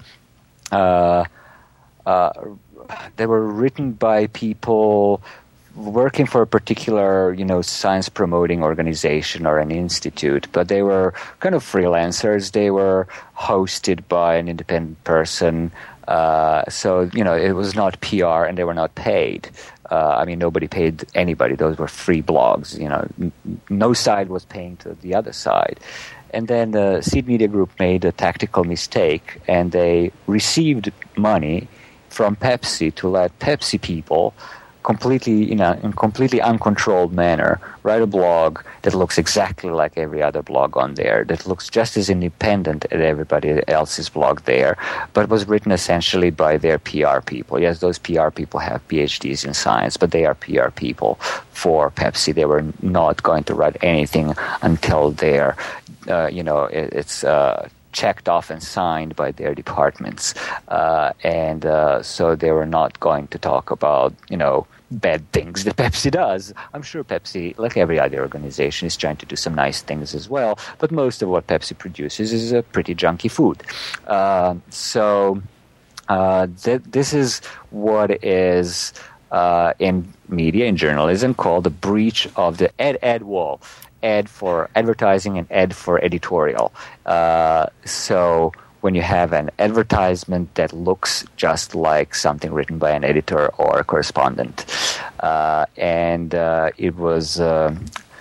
uh, uh, they were written by people working for a particular, you know, science promoting organization or an institute, but they were kind of freelancers. They were hosted by an independent person. Uh, so, you know, it was not P R, and they were not paid. Uh, I mean, nobody paid anybody. Those were free blogs. You know, n- no side was paying to the other side. And then the Seed Media Group made a tactical mistake, and they received money from Pepsi to let Pepsi people completely, you know, in completely uncontrolled manner, write a blog that looks exactly like every other blog on there, that looks just as independent as everybody else's blog there, but was written essentially by their P R people. Yes, those P R people have P H Ds in science, but they are P R people for Pepsi. They were not going to write anything until they're, uh, you know, it, it's... Uh, checked off and signed by their departments. Uh, and uh, so they were not going to talk about, you know, bad things that Pepsi does. I'm sure Pepsi, like every other organization, is trying to do some nice things as well, but most of what Pepsi produces is a pretty junky food. Uh, so uh, th- this is what is uh, in media, in journalism, called the breach of the ed-ed wall. Ed for advertising and ed for editorial. Uh, so when you have an advertisement that looks just like something written by an editor or a correspondent. Uh, and uh, it was... Uh,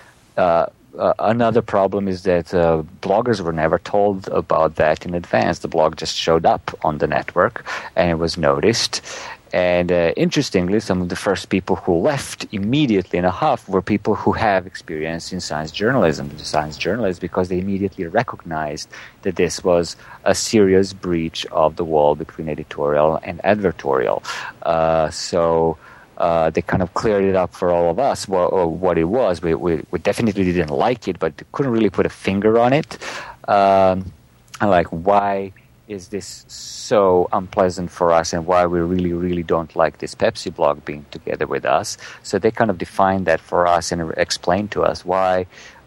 uh, Uh, another problem is that uh, bloggers were never told about that in advance. The blog just showed up on the network, and it was noticed. And uh, interestingly, some of the first people who left immediately in a huff were people who have experience in science journalism, science journalists, because they immediately recognized that this was a serious breach of the wall between editorial and advertorial. Uh, so... Uh, they kind of cleared it up for all of us, what, what it was. We, we, we definitely didn't like it, but couldn't really put a finger on it. Um, and like, why is this so unpleasant for us, and why we really, really don't like this Pepsi blog being together with us? So they kind of defined that for us and explained to us why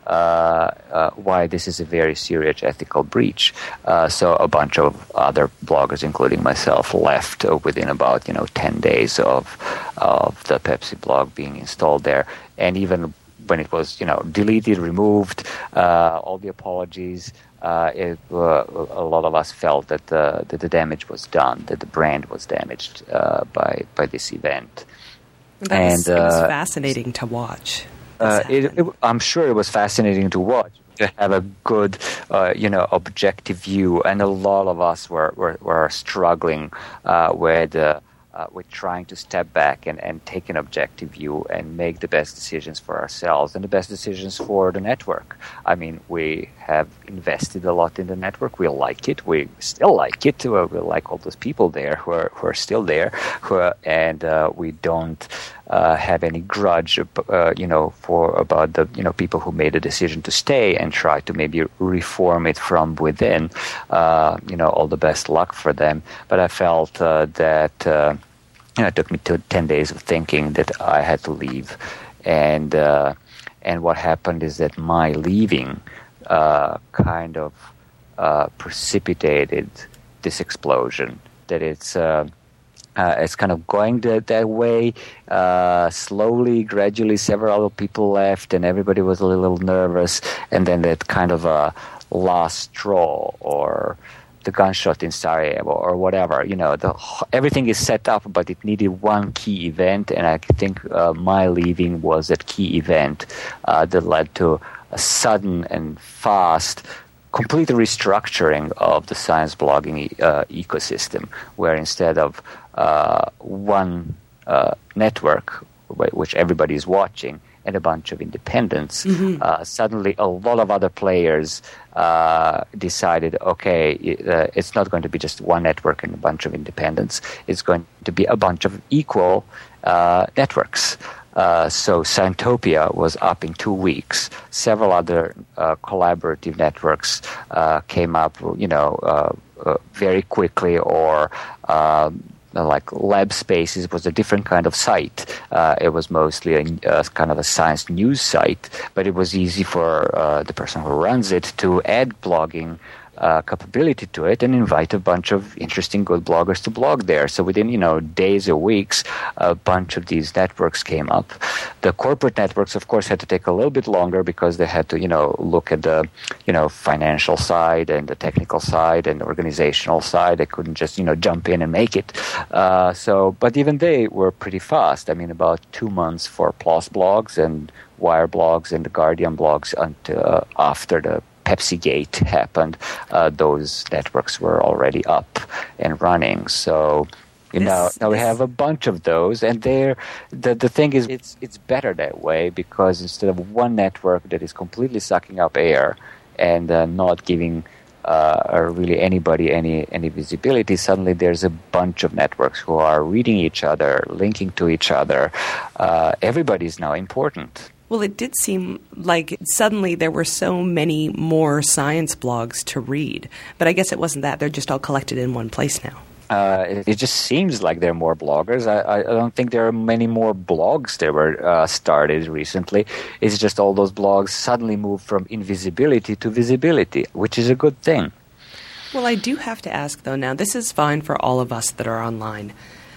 uh, uh, why this is a very serious ethical breach. Uh, so a bunch of other bloggers, including myself, left uh, within about you know ten days of of the Pepsi blog being installed there, and even when it was you know deleted, removed, uh, all the apologies. Uh, it, uh, a lot of us felt that the, that the damage was done, that the brand was damaged uh, by by this event. That and was, it was uh, fascinating to watch. Uh, it, it, I'm sure it was fascinating to watch, to have a good, uh, you know, objective view, and a lot of us were were, were struggling uh, with. Uh, Uh, we're trying to step back and, and take an objective view and make the best decisions for ourselves and the best decisions for the network. I mean, we have invested a lot in the network. We like it. We still like it. Uh, we like all those people there who are, who are still there. Who are, and uh, we don't uh, have any grudge, uh, you know, for about the you know people who made a decision to stay and try to maybe reform it from within. Uh, you know, all the best luck for them. But I felt uh, that. Uh, You know, it took me to ten days of thinking that I had to leave, and uh, and what happened is that my leaving uh, kind of uh, precipitated this explosion. That it's uh, uh, it's kind of going that, that way uh, slowly, gradually. Several other people left, and everybody was a little nervous, and then that kind of a last straw or the gunshot in Sarajevo or whatever, you know, the, everything is set up, but it needed one key event, and I think uh, my leaving was that key event uh, that led to a sudden and fast, complete restructuring of the science blogging uh, ecosystem, where instead of uh, one uh, network, which everybody is watching, and a bunch of independents, mm-hmm. uh, suddenly a lot of other players uh, decided, okay, uh, it's not going to be just one network and a bunch of independents. It's going to be a bunch of equal uh, networks. Uh, so Scientopia was up in two weeks. Several other uh, collaborative networks uh, came up, you know, uh, uh, very quickly, or um, like Lab Spaces was a different kind of site. Uh, it was mostly a uh, kind of a science news site, but it was easy for uh, the person who runs it to add blogging uh, capability to it and invite a bunch of interesting, good bloggers to blog there. So within, you know, days or weeks, a bunch of these networks came up. The corporate networks, of course, had to take a little bit longer because they had to, you know, look at the, you know, financial side and the technical side and the organizational side. They couldn't just, you know, jump in and make it. Uh, so, but even they were pretty fast. I mean, about two months for PLOS blogs and Wire blogs and the Guardian blogs until uh, after the Pepsi Gate happened, uh, those networks were already up and running. So, you this, know, now we have a bunch of those, and they're, the the thing is, it's it's better that way, because instead of one network that is completely sucking up air and uh, not giving uh, really anybody any any visibility, suddenly there's a bunch of networks who are reading each other, linking to each other. Uh, everybody is now important. Well, it did seem like suddenly there were so many more science blogs to read. But I guess it wasn't that. They're just all collected in one place now. Uh, it, it just seems like there are more bloggers. I, I don't think there are many more blogs that were uh, started recently. It's just all those blogs suddenly moved from invisibility to visibility, which is a good thing. Well, I do have to ask, though, now, this is fine for all of us that are online.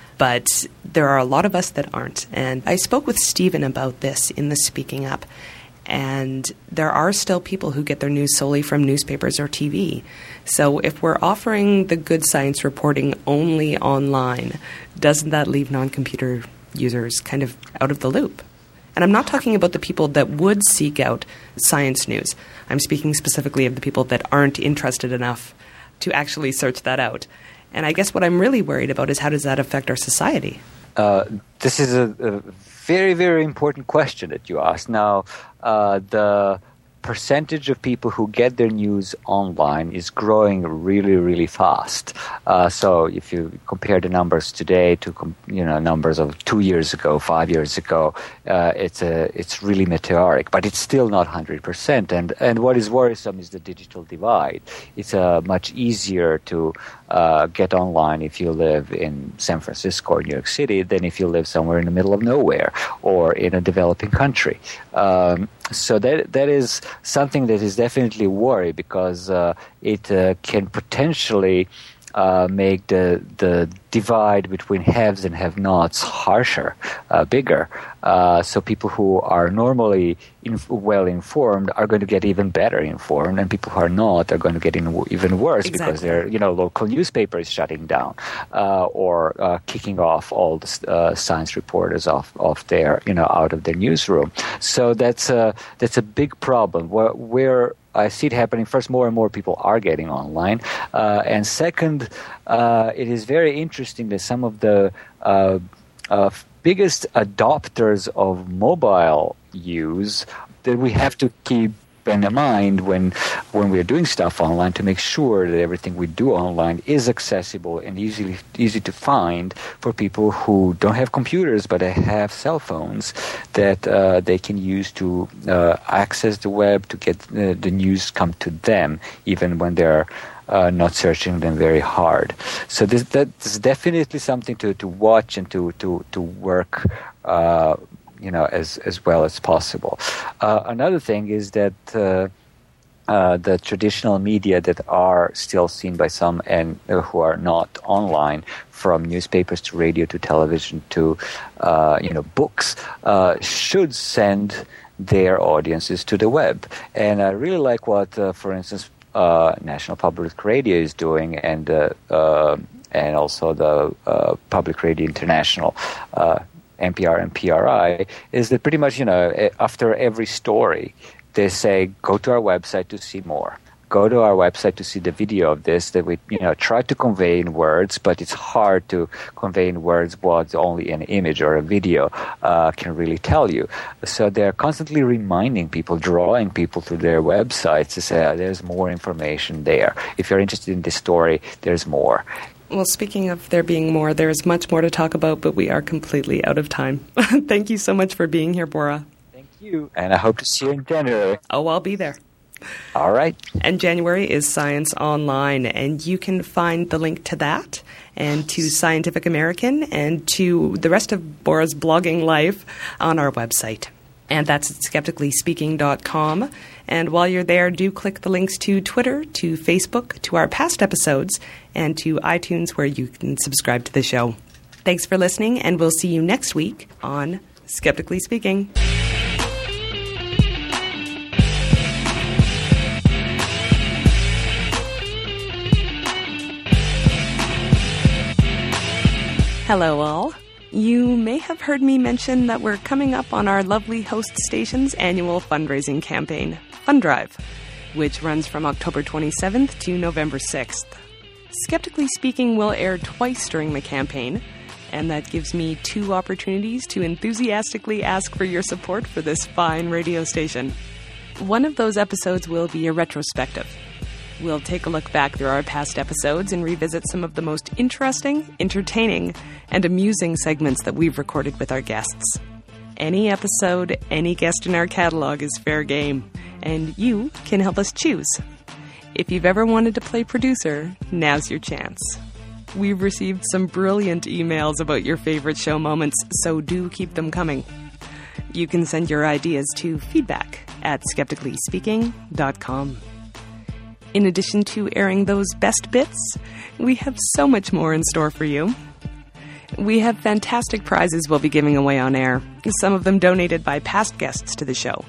But there are a lot of us that aren't. And I spoke with Stephen about this in the Speaking Up. And there are still people who get their news solely from newspapers or T V. So if we're offering the good science reporting only online, doesn't that leave non-computer users kind of out of the loop? And I'm not talking about the people that would seek out science news. I'm speaking specifically of the people that aren't interested enough to actually search that out. And I guess what I'm really worried about is how does that affect our society? Uh, this is a, a very, very important question that you asked. Now, uh, the percentage of people who get their news online is growing really, really fast. Uh, so if you compare the numbers today to com- you know numbers of two years ago, five years ago, uh, it's a it's really meteoric. But it's still not one hundred percent. And and what is worrisome is the digital divide. It's uh, much easier to uh, get online if you live in San Francisco or New York City than if you live somewhere in the middle of nowhere or in a developing country. Um, so that that is something that is definitely a worry, because uh, it uh, can potentially uh, make the the divide between haves and have-nots harsher, uh, bigger. Uh, so people who are normally in, well informed are going to get even better informed, and people who are not are going to get in, even worse exactly. because their you know local newspaper is shutting down uh, or uh, kicking off all the uh, science reporters off off their you know out of their newsroom. So that's a that's a big problem. Where, where I see it happening. First, more and more people are getting online, uh, and second, uh, it is very interesting that some of the uh, uh, biggest adopters of mobile use that we have to keep in mind when when we're doing stuff online, to make sure that everything we do online is accessible and easily easy to find for people who don't have computers but they have cell phones that uh, they can use to uh, access the web, to get uh, the news come to them even when they're Uh, not searching them very hard. So this, that's definitely something to, to watch and to to to work, uh, you know, as as well as possible. Uh, another thing is that uh, uh, the traditional media that are still seen by some and uh, who are not online, from newspapers to radio to television to uh, you know books, uh, should send their audiences to the web. And I really like what, uh, for instance, Uh, National Public Radio is doing, and uh, uh, and also the uh, Public Radio International, uh, N P R and P R I, is that pretty much, you know, after every story, they say, go to our website to see more. Go to our website to see the video of this that we, you know, try to convey in words, but it's hard to convey in words what only an image or a video uh, can really tell you. So they're constantly reminding people, drawing people to their websites to say, oh, there's more information there. If you're interested in this story, there's more. Well, speaking of there being more, there's much more to talk about, but we are completely out of time. Thank you so much for being here, Bora. Thank you. And I hope to see you in January. Oh, I'll be there. All right. And January is Science Online, and you can find the link to that and to Scientific American and to the rest of Bora's blogging life on our website. And that's at skeptically speaking dot com. And while you're there, do click the links to Twitter, to Facebook, to our past episodes, and to iTunes, where you can subscribe to the show. Thanks for listening, and we'll see you next week on Skeptically Speaking. Hello, all. You may have heard me mention that we're coming up on our lovely host station's annual fundraising campaign, Fund Drive, which runs from October twenty-seventh to November sixth. Skeptically Speaking will air twice during the campaign, and that gives me two opportunities to enthusiastically ask for your support for this fine radio station. One of those episodes will be a retrospective. We'll take a look back through our past episodes and revisit some of the most interesting, entertaining, and amusing segments that we've recorded with our guests. Any episode, any guest in our catalog is fair game, and you can help us choose. If you've ever wanted to play producer, now's your chance. We've received some brilliant emails about your favorite show moments, so do keep them coming. You can send your ideas to feedback at skeptically speaking dot com. In addition to airing those best bits, we have so much more in store for you. We have fantastic prizes we'll be giving away on air, some of them donated by past guests to the show.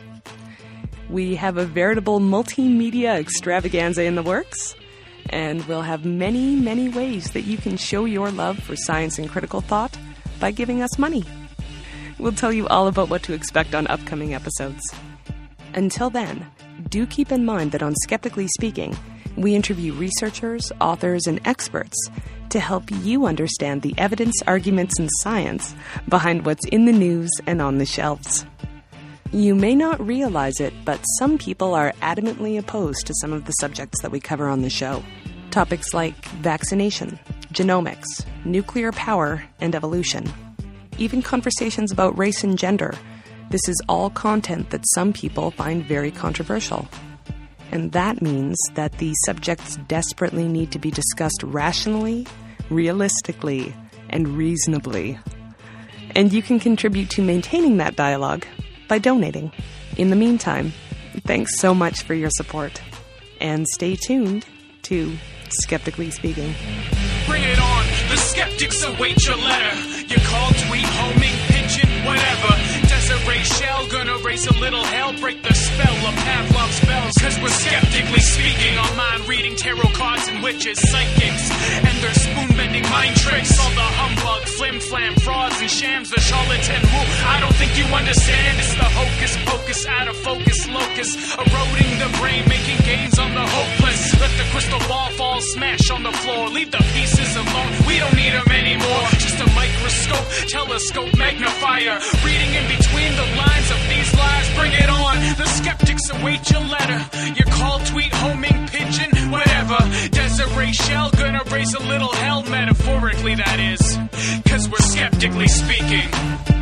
We have a veritable multimedia extravaganza in the works, and we'll have many, many ways that you can show your love for science and critical thought by giving us money. We'll tell you all about what to expect on upcoming episodes. Until then, do keep in mind that on Skeptically Speaking, we interview researchers, authors, and experts to help you understand the evidence, arguments, and science behind what's in the news and on the shelves. You may not realize it, but some people are adamantly opposed to some of the subjects that we cover on the show. Topics like vaccination, genomics, nuclear power, and evolution. Even conversations about race and gender. This is all content that some people find very controversial. And that means that these subjects desperately need to be discussed rationally, realistically, and reasonably. And you can contribute to maintaining that dialogue by donating. In the meantime, thanks so much for your support. And stay tuned to Skeptically Speaking. Bring it on, the skeptics await your letter. Your call, tweet, homing, pigeon, whatever. Desiree Shell, gonna raise a little hell, break the spell of Pavlov's spells. Cause we're skeptically speaking, our mind reading tarot cards and witches, psychics, and their spoon bending mind tricks. All the humbug, flim flam, frauds and shams, the charlatan woo. I don't think you understand, it's the hocus pocus, out of focus locus, eroding the brain, making gains on the hopeless. Let the crystal ball fall, smash on the floor, leave the pieces alone, we don't need them anymore. Just a microscope, telescope, magnifier, reading in between the lines of these lies. Bring it on, the skeptics await your letter. Your call, tweet, homing, pigeon, whatever. Desiree Shell, gonna raise a little hell, metaphorically that is. Cause we're skeptically speaking.